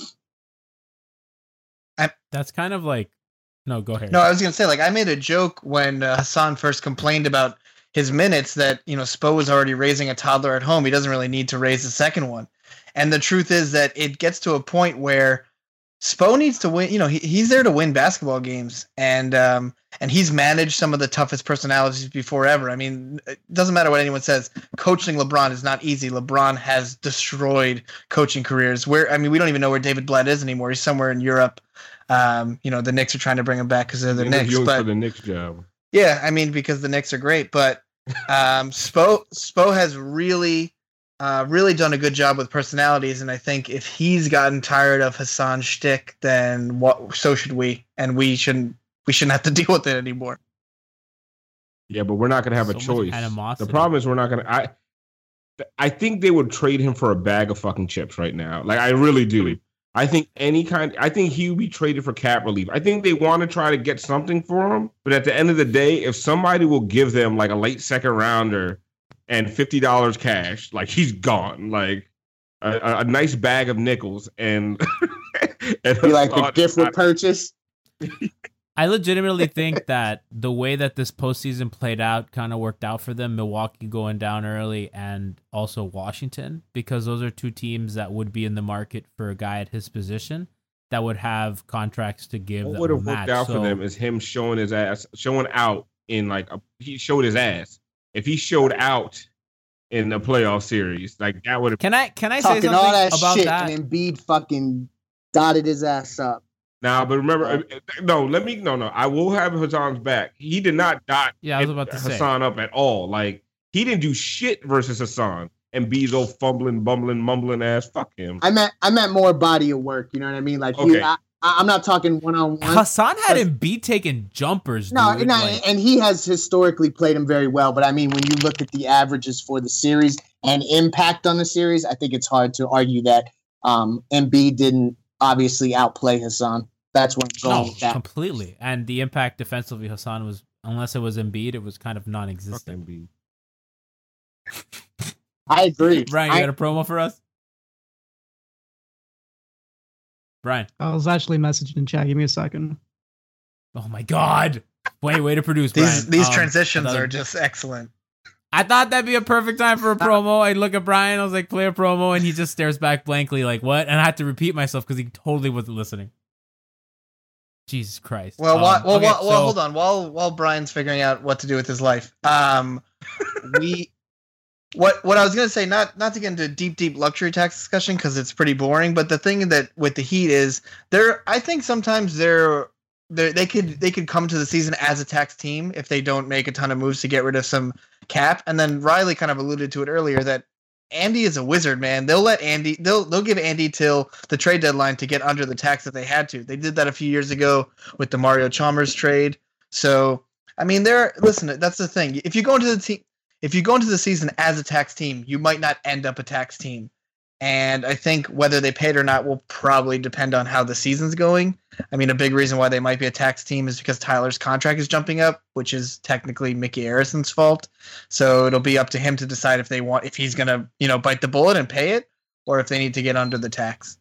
That's kind of like, no, go ahead. No, I was going to say, like, I made a joke when Hassan first complained about his minutes that, Spo was already raising a toddler at home. He doesn't really need to raise the second one. And the truth is that it gets to a point where Spo needs to win. He's there to win basketball games, and he's managed some of the toughest personalities before ever. I mean, it doesn't matter what anyone says. Coaching LeBron is not easy. LeBron has destroyed coaching careers. We don't even know where David Blatt is anymore. He's somewhere in Europe. The Knicks are trying to bring him back because they're the Knicks. But for the Knicks job. Yeah, because the Knicks are great, but Spo has really done a good job with personalities, and I think if he's gotten tired of Hassan's shtick, then so should we, and we shouldn't have to deal with it anymore. Yeah, but we're not going to have a choice. The problem is we're not going to. I think they would trade him for a bag of fucking chips right now. Like I really do. I think I think he would be traded for cap relief. I think they want to try to get something for him, but at the end of the day, if somebody will give them like a late second rounder and $50 cash, like he's gone. Like a nice bag of nickels and be like a gift with purchase. I legitimately think that the way that this postseason played out kind of worked out for them. Milwaukee going down early and also Washington, because those are two teams that would be in the market for a guy at his position that would have contracts to give. What would have worked out for them is him showing his ass, showing out in he showed his ass. If he showed out in the playoff series, like that would have. Can I say something all that about shit that? And Embiid fucking dotted his ass up. Now, but remember, I will have Hassan's back. He did not dot Hassan up at all. Like, he didn't do shit versus Hassan. And B's old fumbling, bumbling, mumbling ass. Fuck him. I meant more body of work. You know what I mean? Like, okay. I'm not talking one-on-one. Hassan had Embiid taking jumpers, dude. And he has historically played him very well. But, I mean, when you look at the averages for the series and impact on the series, I think it's hard to argue that Embiid didn't obviously outplay Hassan. That's what I'm going with that. Completely. And the impact defensively, Hassan was, unless it was Embiid, it was kind of non-existent. Embiid. I agree. Brian, you got a promo for us? Brian. I was actually messaging in chat. Give me a second. Oh my God. Way to produce, Brian. These transitions are just excellent. I thought that'd be a perfect time for a promo. I look at Brian, I was like, play a promo, and he just stares back blankly like, what? And I had to repeat myself because he totally wasn't listening. Jesus Christ. Well, hold on. While Brian's figuring out what to do with his life, what I was going to say, not to get into deep luxury tax discussion because it's pretty boring, but the thing that with the Heat is I think sometimes they could come to the season as a tax team if they don't make a ton of moves to get rid of some cap. And then Riley kind of alluded to it earlier that Andy is a wizard, man. They'll give Andy till the trade deadline to get under the tax that they had to. They did that a few years ago with the Mario Chalmers trade. So I mean, listen, that's the thing. If you go into the season as a tax team, you might not end up a tax team. And I think whether they pay it or not will probably depend on how the season's going. I mean, a big reason why they might be a tax team is because Tyler's contract is jumping up, which is technically Mickey Arrison's fault. So it'll be up to him to decide if he's going to, bite the bullet and pay it, or if they need to get under the tax.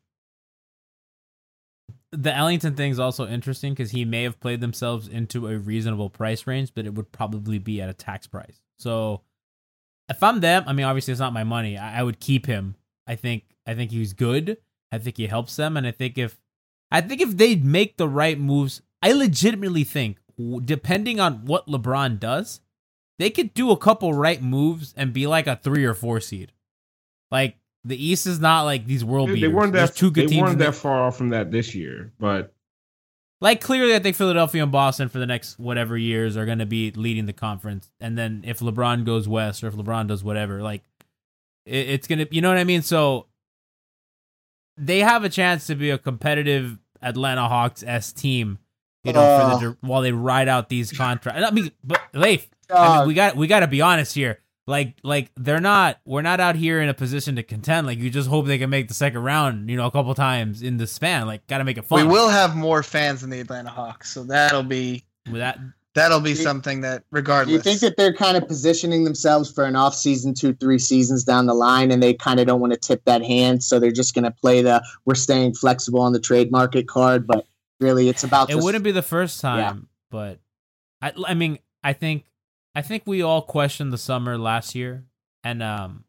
The Ellington thing is also interesting because he may have played themselves into a reasonable price range, but it would probably be at a tax price. So if I'm them, I mean, obviously it's not my money. I would keep him. I think he's good. I think he helps them, and I think if they make the right moves, I legitimately think, depending on what LeBron does, they could do a couple right moves and be like a 3 or 4 seed. Like the East is not like these world beaters. They weren't that. Two good they teams weren't that far off from that this year, but like clearly, I think Philadelphia and Boston for the next whatever years are going to be leading the conference, and then if LeBron goes west or if LeBron does whatever, like. It's going to, you know what I mean? So they have a chance to be a competitive Atlanta Hawks-esque team, while they ride out these contracts. I mean, but Leif, we got to be honest here. Like we're not out here in a position to contend. Like you just hope they can make the second round, a couple times in the span. Like got to make it fun. We will have more fans than the Atlanta Hawks, so that'll be something that, regardless. Do you think that they're kind of positioning themselves for an off-season 2-3 seasons down the line, and they kind of don't want to tip that hand, so they're just going to play we're staying flexible on the trade market card, but really it's about it wouldn't be the first time, but I mean, I think we all questioned the summer last year, and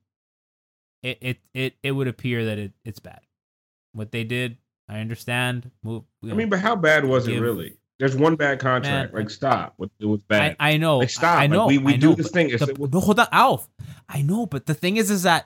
it would appear that it's bad. What they did, I understand. But how bad was it really? There's one bad contract. Man, stop. It was bad. I know. Like, stop. I know. We do this thing. Hold on, Alf. I know, but the thing is that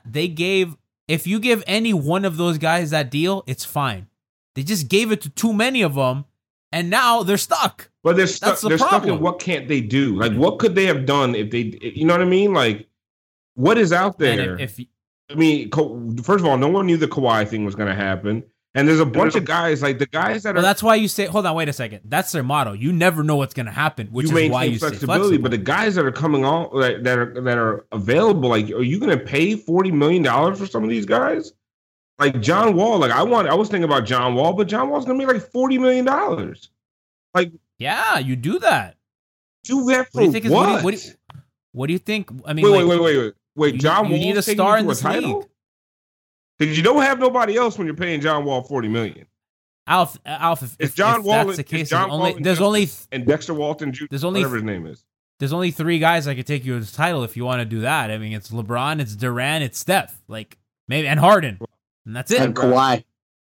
if you give any one of those guys that deal, it's fine. They just gave it to too many of them, and now they're stuck. But they're stuck. That's the they're problem. Stuck in what can't they do? Like, what could they have done if they? You know what I mean? Like, what is out there? First of all, no one knew the Kawhi thing was going to happen. And there's a bunch of guys, like the guys that are. Well, that's why you say, hold on, wait a second. That's their motto. You never know what's going to happen, which is why you say flexibility. But the guys that are coming on, that are available, like, are you going to pay $40 million for some of these guys? Like John Wall, I was thinking about John Wall, but John Wall's going to be like $40 million. Like, yeah, you do that. Do that for what do you think? I mean, wait. John Wall, you need a star in this title? league. Because you don't have nobody else when you're paying John Wall $40 million. Alf, if John Wall, that's the case, there's only Dexter Walton Jr. Whatever his name is. There's only 3 guys that could take you as title if you want to do that. I mean, it's LeBron, it's Durant, it's Steph, and Harden, and that's it. And Kawhi.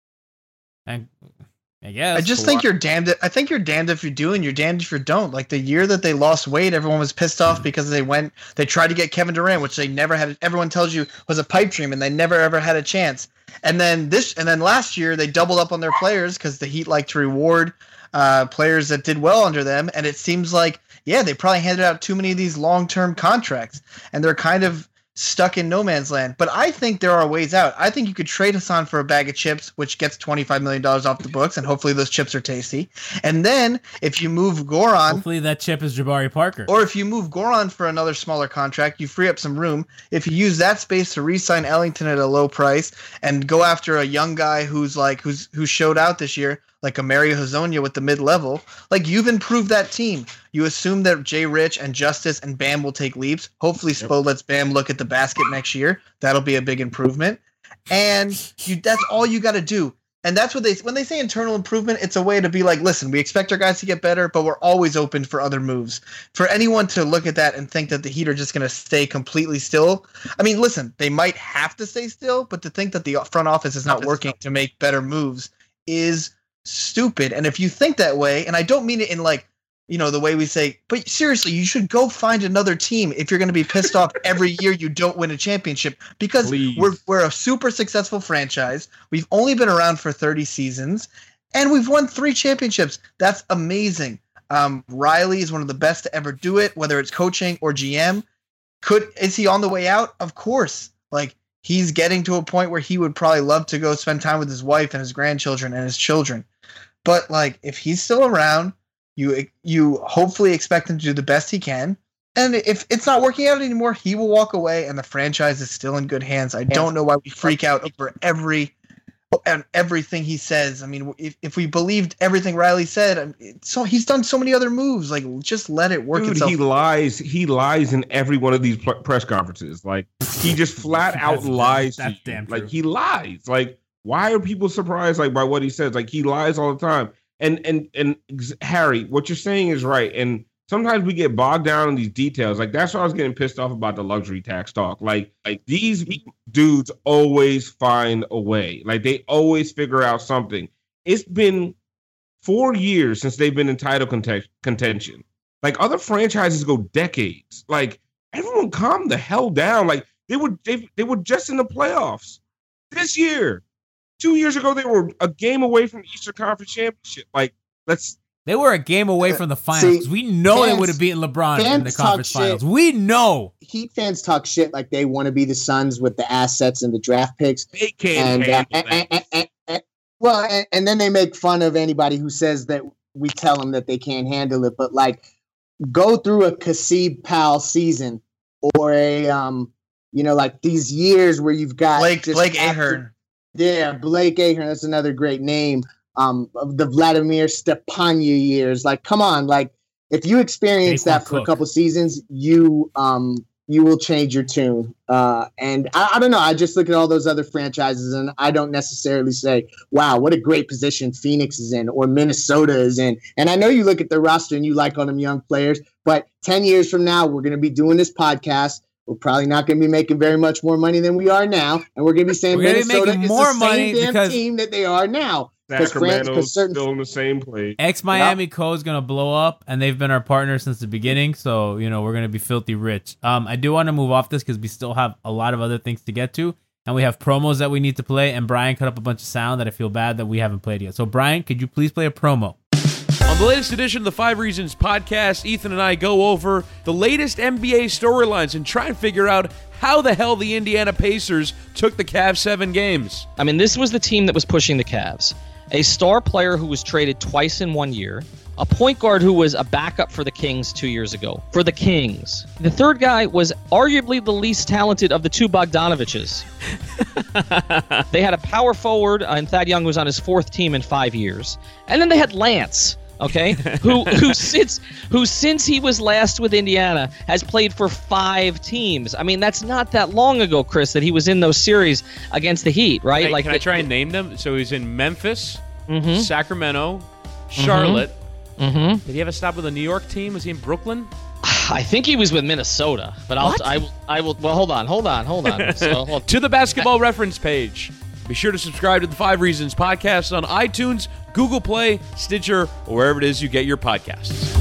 And I guess. I just think you're damned. I think you're damned if you do, and you're damned if you don't. Like the year that they lost Wade, everyone was pissed off because they tried to get Kevin Durant, which they never had. Everyone tells you was a pipe dream, and they never ever had a chance. And then last year they doubled up on their players because the Heat like to reward players that did well under them. And it seems like, they probably handed out too many of these long-term contracts, and they're kind of stuck in no man's land. But I think there are ways out. I think you could trade Hassan for a bag of chips, which gets $25 million off the books, and hopefully those chips are tasty. And then if you move Goran... Hopefully that chip is Jabari Parker. Or if you move Goran for another smaller contract, you free up some room. If you use that space to re-sign Ellington at a low price and go after a young guy who showed out this year, like a Mario Hezonja with the mid-level, you've improved that team. You assume that Jay Rich and Justice and Bam will take leaps. Hopefully Spo lets Bam look at the basket next year. That'll be a big improvement. And that's all you got to do. And that's what when they say internal improvement, it's a way to be like, listen, we expect our guys to get better, but we're always open for other moves. For anyone to look at that and think that the Heat are just going to stay completely still. I mean, listen, they might have to stay still, but to think that the front office is not working to make better moves is stupid. And if you think that way, and I don't mean it in the way we say, but seriously, you should go find another team if you're going to be pissed off every year you don't win a championship, because we're a super successful franchise. We've only been around for 30 seasons and we've won 3 championships. That's amazing. Riley is one of the best to ever do it, whether it's coaching or GM. Is he on the way out? Of course. He's getting to a point where he would probably love to go spend time with his wife and his grandchildren and his children. But if he's still around, You hopefully expect him to do the best he can. And if it's not working out anymore, he will walk away, and the franchise is still in good hands. I don't know why we freak out over everything he says. I mean, if we believed everything Riley said, so he's done so many other moves. Like, just let it work itself. He lies. He lies in every one of these press conferences. Like, he just flat out lies. That's damn true. Like, he lies. Like, why are people surprised by what he says? Like, he lies all the time. And Harry, what you're saying is right. And sometimes we get bogged down in these details. Like, that's why I was getting pissed off about the luxury tax talk. Like these dudes always find a way. Like, they always figure out something. It's been 4 years since they've been in title contention. Like, other franchises go decades. Like, everyone calm the hell down. Like, they were just in the playoffs this year. 2 years ago, they were a game away from the Eastern Conference Championship. Like, they were a game away from the finals. We know they would have beaten LeBron in the conference finals. We know. Heat fans talk shit like they want to be the Suns with the assets and the draft picks. They can't and then they make fun of anybody who says that we tell them that they can't handle it. But, like, go through a Kasib Powell season or a, like these years where you've got Blake Ahern. Yeah, Blake Ahern. That's another great name. Of the Vladimir Stepagne years. Like, come on. Like, if you experience that for a couple seasons, you will change your tune. And I don't know. I just look at all those other franchises, and I don't necessarily say, wow, what a great position Phoenix is in or Minnesota is in. And I know you look at the roster and you like all them young players, but 10 years from now, we're going to be doing this podcast. We're probably not going to be making very much more money than we are now, and we're going to be saying Minnesota is the same damn team that they are now. Sacramento's still in the same place. Ex-Miami Co. is going to blow up, and they've been our partner since the beginning, so, we're going to be filthy rich. I do want to move off this because we still have a lot of other things to get to, and we have promos that we need to play, and Brian cut up a bunch of sound that I feel bad that we haven't played yet. So, Brian, could you please play a promo? On the latest edition of the 5 Reasons podcast, Ethan and I go over the latest NBA storylines and try and figure out how the hell the Indiana Pacers took the Cavs 7 games. I mean, this was the team that was pushing the Cavs. A star player who was traded twice in 1 year. A point guard who was a backup for the Kings 2 years ago. For the Kings. The third guy was arguably the least talented of the two Bogdanoviches. They had a power forward, and Thad Young was on his 4th team in 5 years. And then they had Lance. Okay, who since he was last with Indiana has played for 5 teams. I mean, that's not that long ago, Chris, that he was in those series against the Heat, right? Hey, can I try and name them? So he's in Memphis, Sacramento, Charlotte. Did he have a stop with a New York team? Was he in Brooklyn? I think he was with Minnesota, but I will. Well, hold on. So, to the basketball reference page. Be sure to subscribe to the 5 Reasons podcast on iTunes, Google Play, Stitcher, or wherever it is you get your podcasts.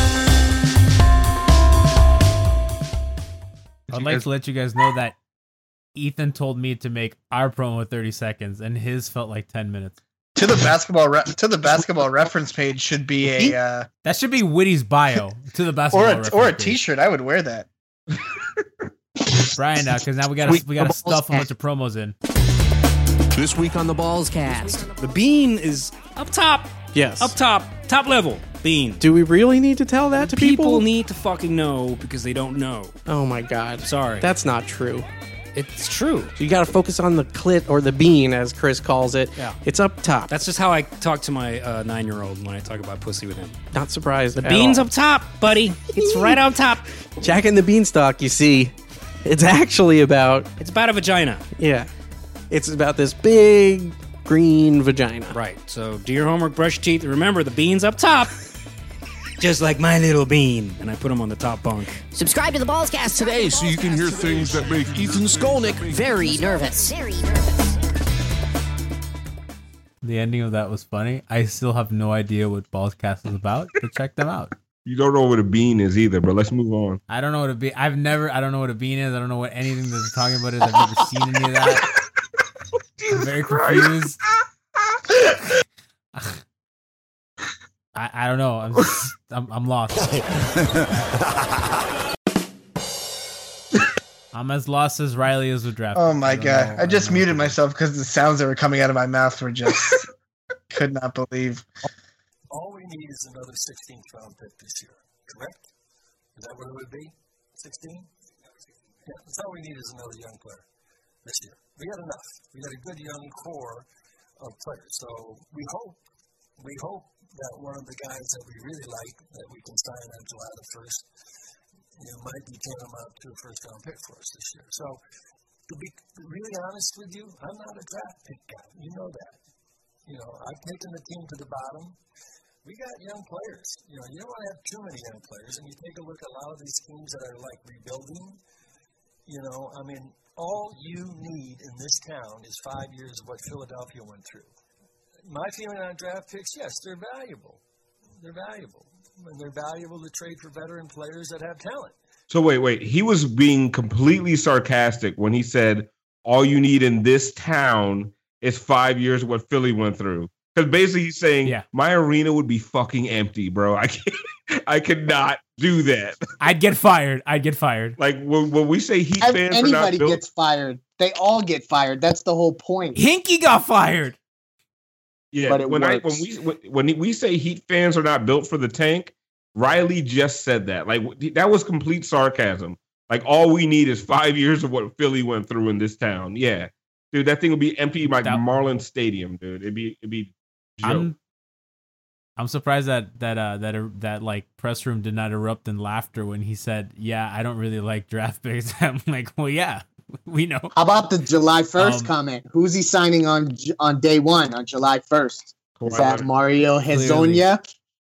I'd like to let you guys know that Ethan told me to make our promo 30 seconds, and his felt like 10 minutes. To the basketball reference page should be a that should be Witty's bio. To the basketball or a T-shirt. I would wear that. Brian, because now we gotta stuff a bunch of promos in. This week on the Balls Cast, the bean is up top. Yes. Up top. Top level. Bean. Do we really need to tell that to people? People need to fucking know because they don't know. Oh my god. Sorry. That's not true. It's true. You gotta focus on the clit or the bean, as Chris calls it. Yeah. It's up top. That's just how I talk to my 9-year-old when I talk about pussy with him. Not surprised. The bean's up top, buddy. It's right on top. Jack and the Beanstalk, you see. It's actually about... It's about a vagina. Yeah. It's about this big green vagina. Right. So do your homework, brush your teeth. Remember, the bean's up top. Just like my little bean. And I put him on the top bunk. Subscribe to the Ballscast today so you can hear things that make Ethan Skolnick very nervous. The ending of that was funny. I still have no idea what Ballscast is about, but check them out. You don't know what a bean is either, but let's move on. I don't know what a bean. I don't know what a bean is. I don't know what anything that they're talking about is. I've never seen any of that. I'm very confused. I don't know. I'm lost. I'm as lost as Riley is with draft. Oh my god! I just muted myself because the sounds that were coming out of my mouth were just could not believe. all we need is another 16th round pick this year, correct? Is that what it would be? 16? Yeah, that's all we need is another young player this year. We got enough. We got a good young core of players. So we hope that one of the guys that we really like, that we can sign on July the 1st, might be tantamount to a first-round pick for us this year. So to be really honest with you, I'm not a draft pick guy. You know that. I've taken the team to the bottom. We got young players. You don't want to have too many young players. And you take a look at a lot of these teams that are like rebuilding. All you need in this town is 5 years of what Philadelphia went through. My feeling on draft picks, yes, they're valuable. They're valuable. And they're valuable to trade for veteran players that have talent. So wait. He was being completely sarcastic when he said, all you need in this town is 5 years of what Philly went through. Because basically he's saying, my arena would be fucking empty, bro. I could not do that. I'd get fired. Like when we say Heat fans anybody gets fired. They all get fired. That's the whole point. Hinkie got fired. Yeah, but when we say Heat fans are not built for the tank, Riley just said that. Like that was complete sarcasm. Like all we need is 5 years of what Philly went through in this town. Yeah, dude, that thing would be empty like Marlins Stadium, dude. It'd be. Joke. I'm surprised that like press room did not erupt in laughter when he said, "Yeah, I don't really like draft picks." I'm like, well, yeah, we know. How about the July 1st comment? Who's he signing on day one on July 1st? Is that Mario Hezonja?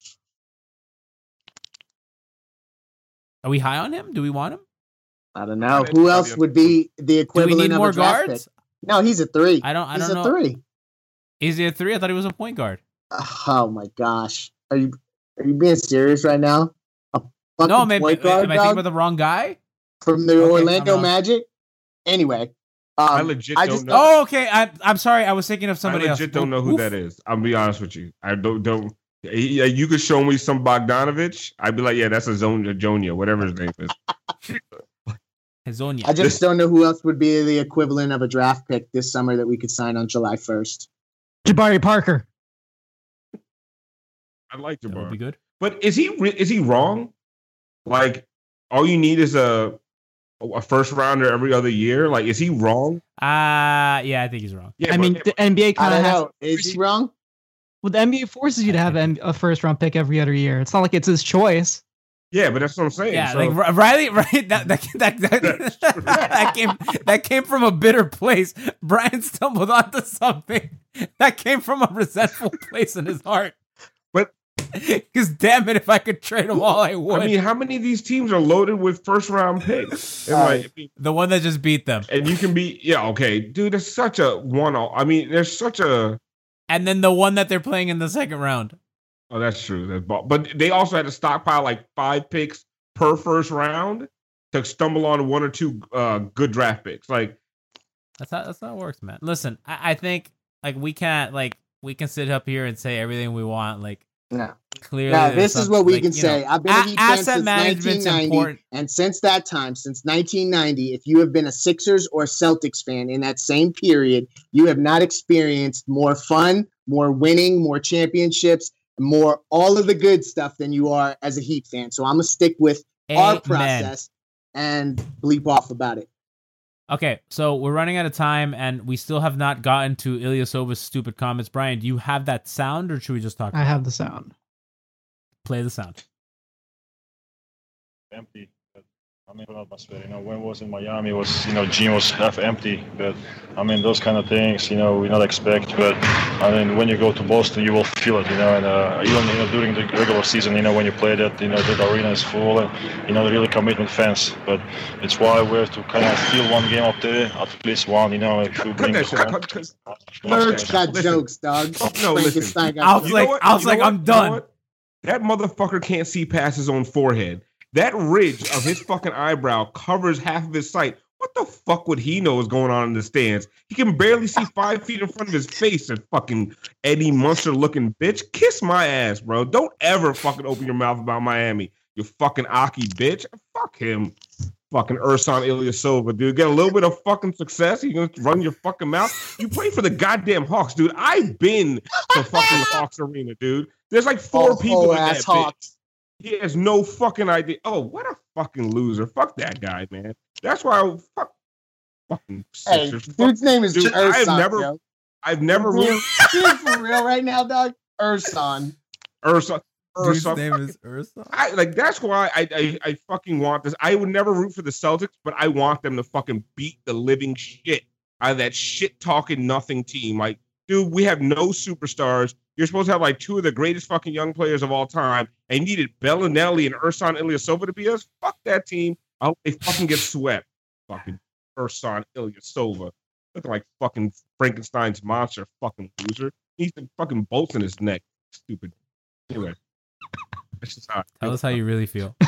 Are we high on him? Do we want him? I don't know. Who else would be the equivalent Do we need of more a draft guards? pick? No, he's a 3. I don't he's know. a 3. Is he a 3? I thought he was a point guard. Oh my gosh. Are you being serious right now? No, maybe am I thinking about the wrong guy? From the Orlando Magic? Anyway. I legit don't know. Oh, okay. I'm sorry. I was thinking of somebody else. I legit don't know who that is. I'll be honest with you. I don't. You could show me some Bogdanovich. I'd be like, yeah, that's a Jonia, whatever his name is. Hezonja. I just don't know who else would be the equivalent of a draft pick this summer that we could sign on July 1st. Jabari Parker. I like Jabari. That would be good. But is he wrong? Like, all you need is a first rounder every other year. Like, is he wrong? Yeah, I think he's wrong. Yeah, I mean, the NBA kind of has. Is he wrong? Well, the NBA forces you to have a first round pick every other year. It's not like it's his choice. Yeah, but that's what I'm saying. Yeah, so. like Riley, right? That came from a bitter place. Brian stumbled onto something that came from a resentful place in his heart. But because damn it, if I could trade them all, I would. I mean, how many of these teams are loaded with first round picks? And the one that just beat them. And you can be, okay, dude. It's such a one-off. I mean, there's such a. And then the one that they're playing in the second round. Oh, that's true. But they also had to stockpile like 5 picks per first round to stumble on 1 or 2 good draft picks. Like that's how it works, man. Listen, I think like we can sit up here and say everything we want. Like no, clearly, no, this is what we can say. Know, I've been a Heat fan asset since management's 1990, important. And since that time, since 1990, if you have been a Sixers or Celtics fan in that same period, you have not experienced more fun, more winning, more championships, more all of the good stuff than you are as a Heat fan. So I'm gonna stick with our process and bleep off about it. Okay, so we're running out of time, and we still have not gotten to Ilyasova's stupid comments. Brian, do you have that sound, or should we just talk? I have the sound. Play the sound. Empty. But, I mean, atmosphere. When I was in Miami, gym was half empty. But I mean, those kind of things, we not expect. But I mean, when you go to Boston, you will feel it. And even during the regular season, when you play that, the arena is full and really commitment fans. But it's why we have to kind of feel one game up there, at least one. If you bring Merch got jokes, dog. No, listen. I was like, I'm done. That motherfucker can't see past his own forehead. That ridge of his fucking eyebrow covers half of his sight. What the fuck would he know is going on in the stands? He can barely see 5 feet in front of his face. And fucking Eddie Munster looking bitch. Kiss my ass, bro. Don't ever fucking open your mouth about Miami. You fucking Aki bitch. Fuck him. Fucking Ersan Ilyasova, dude. Get a little bit of fucking success. You gonna run your fucking mouth. You play for the goddamn Hawks, dude. I've been to fucking Hawks Arena, dude. There's like 4 people in that Hawks. bitch. He has no fucking idea. Oh, what a fucking loser. Fuck that guy, man. That's why fucking Sixers. Dude's name is Ersan. I've never Dude, for real right now, dog. Ersan. Dude's name is Ersan. That's why I fucking want this. I would never root for the Celtics, but I want them to fucking beat the living shit out of that shit talking nothing team. Like, dude, we have no superstars. You're supposed to have like 2 of the greatest fucking young players of all time, and you needed Bellinelli and Ersan Ilyasova to be us. Fuck that team. I hope they fucking get swept. Fucking Ersan Ilyasova. Looking like fucking Frankenstein's monster, fucking loser. He's the fucking bolts in his neck. Stupid. Anyway. Tell us how you really feel.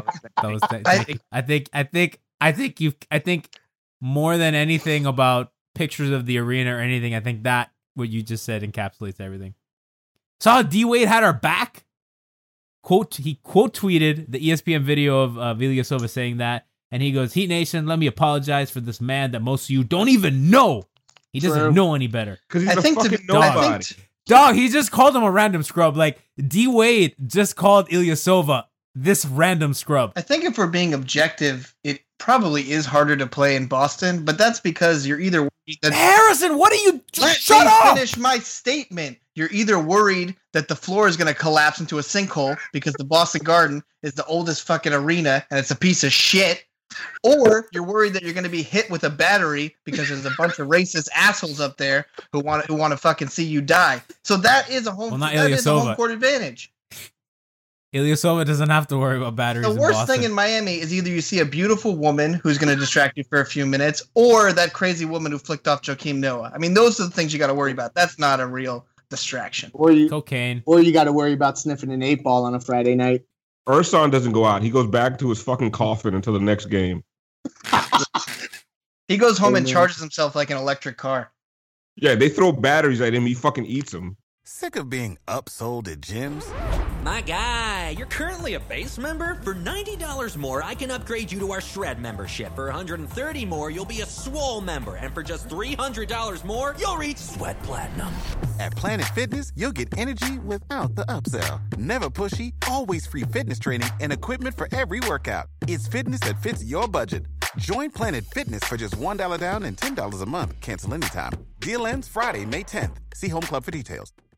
I think more than anything about pictures of the arena or anything, I think that what you just said encapsulates everything. Saw D Wade had our back. He quote tweeted the ESPN video of Ilyasova saying that, and he goes, "Heat Nation, let me apologize for this man that most of you don't even know. He doesn't know any better because he's a fucking nobody." Dog, he just called him a random scrub. Like, D Wade just called Ilyasova this random scrub. I think if we're being objective, it probably is harder to play in Boston, but that's because you're either worried that Harrison, what are you? Shut up! Finish my statement. You're either worried that the floor is going to collapse into a sinkhole because the Boston Garden is the oldest fucking arena and it's a piece of shit, or you're worried that you're going to be hit with a battery because there's a bunch of racist assholes up there who want to fucking see you die. So that is a home. That is a home court advantage. Ilyasova doesn't have to worry about batteries. The worst thing in Miami is either you see a beautiful woman who's going to distract you for a few minutes, or that crazy woman who flicked off Joakim Noah. I mean, those are the things you got to worry about. That's not a real distraction. Cocaine. Or you got to worry about sniffing an 8-ball on a Friday night. Ersan doesn't go out. He goes back to his fucking coffin until the next game. He goes home and charges himself like an electric car. Yeah, they throw batteries at him. He fucking eats them. Sick of being upsold at gyms? My guy, you're currently a base member? For $90 more, I can upgrade you to our Shred membership. For $130 more, you'll be a Swole member. And for just $300 more, you'll reach Sweat Platinum. At Planet Fitness, you'll get energy without the upsell. Never pushy, always free fitness training and equipment for every workout. It's fitness that fits your budget. Join Planet Fitness for just $1 down and $10 a month. Cancel anytime. Deal ends Friday, May 10th. See Home Club for details.